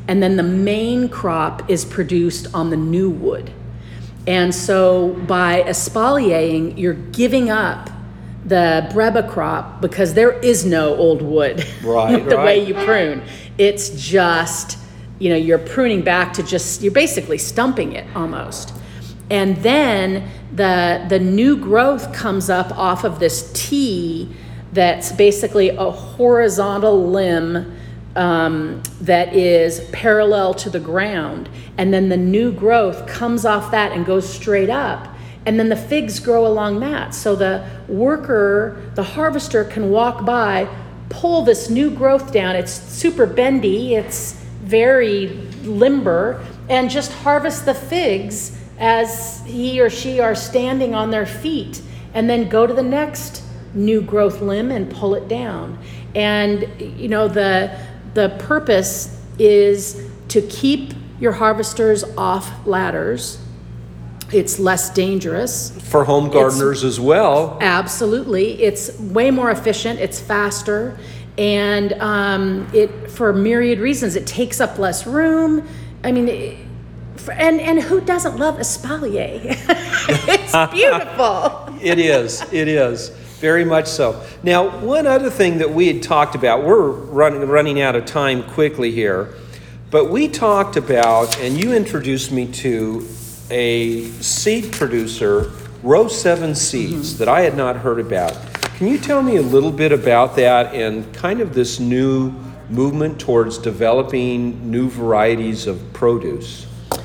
and then the main crop is produced on the new wood. And so by espaliering, you're giving up the breba crop because there is no old wood. Right, the right. way you prune. It's just, you know, you're pruning back to just, you're basically stumping it almost. And then the the new growth comes up off of this T that's basically a horizontal limb um, that is parallel to the ground. And then the new growth comes off that and goes straight up. And then the figs grow along that. So the worker, the harvester can walk by, pull this new growth down. It's super bendy, it's very limber, and just harvest the figs as he or she are standing on their feet, and then go to the next new growth limb and pull it down. And you know, the the purpose is to keep your harvesters off ladders. It's less dangerous. For home gardeners as well. Absolutely. It's way more efficient, it's faster, and um, it, for myriad reasons, it takes up less room. I mean, it, for, and, and who doesn't love espalier? It's beautiful. It is, it is, very much so. Now, one other thing that we had talked about, we're running, running out of time quickly here, but we talked about, and you introduced me to a seed producer, Row seven Seeds, mm-hmm. that I had not heard about. Can you tell me a little bit about that and kind of this new movement towards developing new varieties of produce?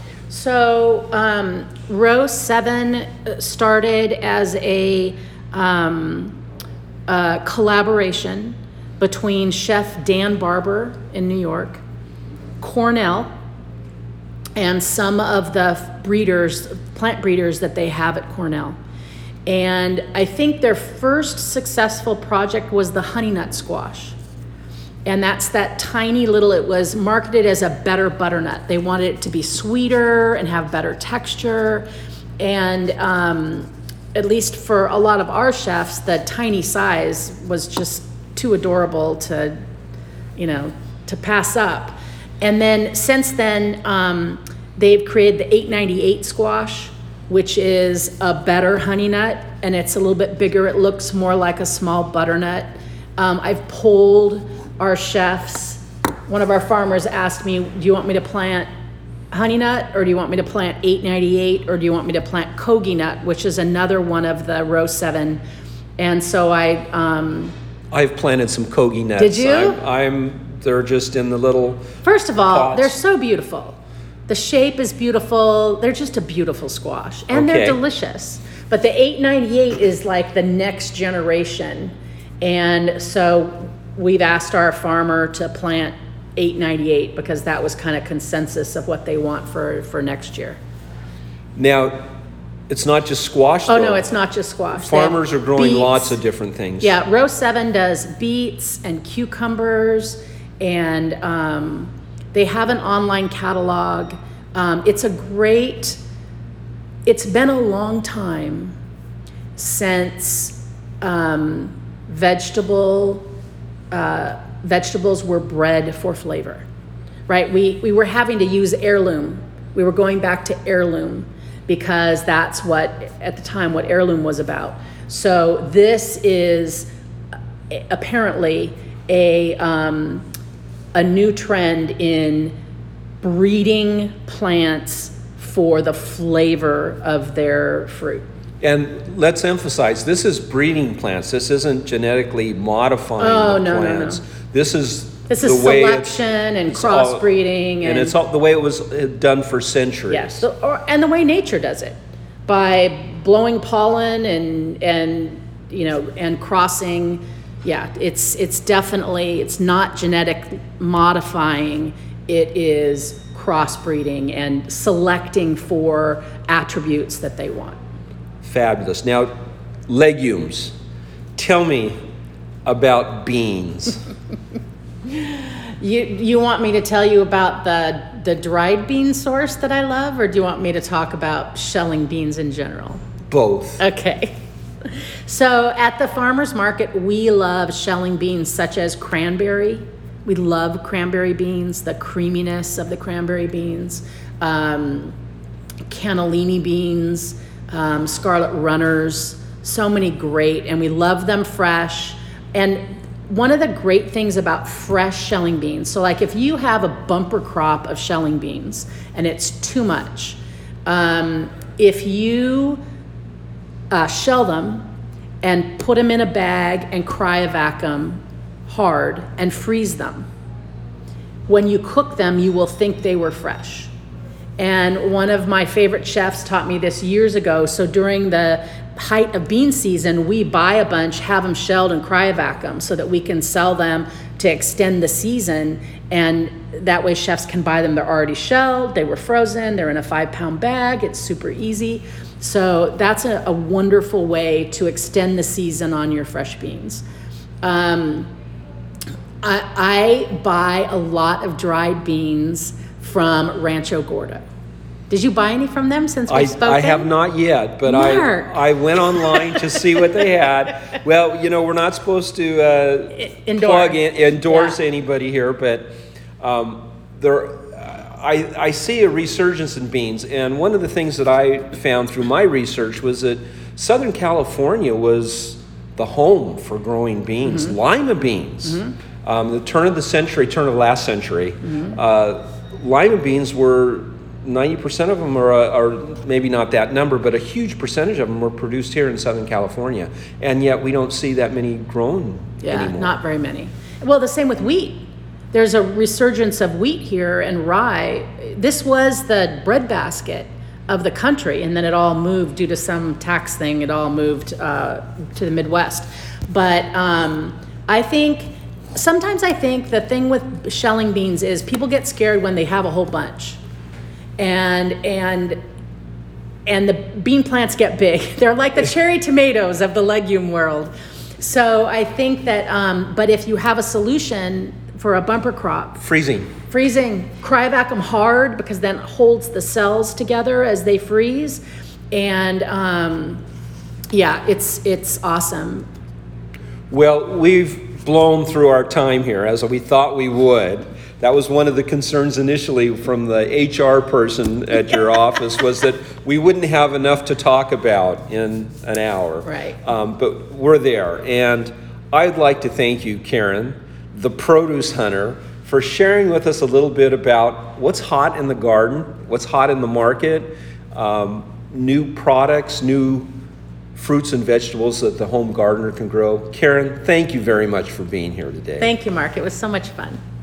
So um, Row seven started as a, um, a collaboration between Chef Dan Barber in New York, Cornell, and some of the breeders, plant breeders that they have at Cornell. And I think their first successful project was the honey nut squash. And that's that tiny little, it was marketed as a better butternut. They wanted it to be sweeter and have better texture. And um, at least for a lot of our chefs, the tiny size was just too adorable to, you know, to pass up. And then since then, um, they've created the eight ninety-eight squash, which is a better honey nut, and it's a little bit bigger. It looks more like a small butternut. Um, I've polled our chefs. One of our farmers asked me, do you want me to plant honey nut, or do you want me to plant eight ninety-eight, or do you want me to plant kogi nut, which is another one of the Row seven. And so I... Um, I've planted some kogi nuts. Did you? I'm, I'm they're just in the little First of all, pots. They're so beautiful. The shape is beautiful. They're just a beautiful squash, and Okay. they're delicious. But the eight ninety-eight is like the next generation. And so we've asked our farmer to plant eight ninety-eight because that was kind of consensus of what they want for, for next year. Now, it's not just squash, Oh, though. no, it's not just squash. They have Farmers are growing beets. lots of different things. Yeah, Row seven does beets and cucumbers, and um, they have an online catalog. Um, it's a great, it's been a long time since um, vegetable, uh, vegetables were bred for flavor, right? We, we were having to use heirloom. We were going back to heirloom because that's what, at the time, what heirloom was about. So this is apparently a, um, a new trend in breeding plants for the flavor of their fruit. And let's emphasize, this is breeding plants. This isn't genetically modifying Oh, the no, no, plants. no. This is This the is way it's- selection and it's all- crossbreeding and, and- it's all the way it was uh, done for centuries. Yes, so, or, and the way nature does it, by blowing pollen and and you know and crossing. Yeah, it's it's definitely, it's not genetic modifying. It is crossbreeding and selecting for attributes that they want. Fabulous. Now, legumes. Tell me about beans. You you want me to tell you about the the dried bean source that I love, or do you want me to talk about shelling beans in general? Both. Okay. So at the farmer's market, we love shelling beans such as cranberry We love cranberry beans, the creaminess of the cranberry beans, um, cannellini beans, um, scarlet runners, so many great, and we love them fresh. And one of the great things about fresh shelling beans, so like if you have a bumper crop of shelling beans and it's too much, um, if you uh, shell them and put them in a bag and cryovac them hard and freeze them, when you cook them, you will think they were fresh. And one of my favorite chefs taught me this years ago. So during the height of bean season, we buy a bunch, have them shelled and cryovac them so that we can sell them to extend the season. And that way chefs can buy them. They're already shelled, they were frozen, they're in a five pound bag, it's super easy. So that's a, a wonderful way to extend the season on your fresh beans. Um, I, I buy a lot of dried beans from Rancho Gordo. Did you buy any from them since I, we've spoken? I have not yet, but Mark. I I went online to see what they had. Well, you know, we're not supposed to uh, Endorse. plug in, endorse Yeah. anybody here, but um, there, I, I see a resurgence in beans. And one of the things that I found through my research was that Southern California was the home for growing beans, Mm-hmm. lima beans. Mm-hmm. Um, the turn of the century, turn of last century, Mm-hmm. uh, lima beans were ninety percent of them are, are maybe not that number, but a huge percentage of them were produced here in Southern California. And yet we don't see that many grown Yeah, anymore. not very many. Well, the same with wheat. There's a resurgence of wheat here and rye. This was the breadbasket of the country, and then it all moved due to some tax thing. It all moved uh, to the Midwest. But um, I think, sometimes I think the thing with shelling beans is people get scared when they have a whole bunch. And and and the bean plants get big. They're like the cherry tomatoes of the legume world. So I think that, um, but if you have a solution for a bumper crop, Freezing. freezing, cryovac them hard because then it holds the cells together as they freeze. And um, yeah, it's it's awesome. Well, we've blown through our time here as we thought we would. That was one of the concerns initially from the H R person at your office, was that we wouldn't have enough to talk about in an hour. Right. Um, but we're there. And I'd like to thank you, Karen, the produce hunter, for sharing with us a little bit about what's hot in the garden, what's hot in the market, um, new products, new fruits and vegetables that the home gardener can grow. Karen, thank you very much for being here today. Thank you, Mark. It was so much fun.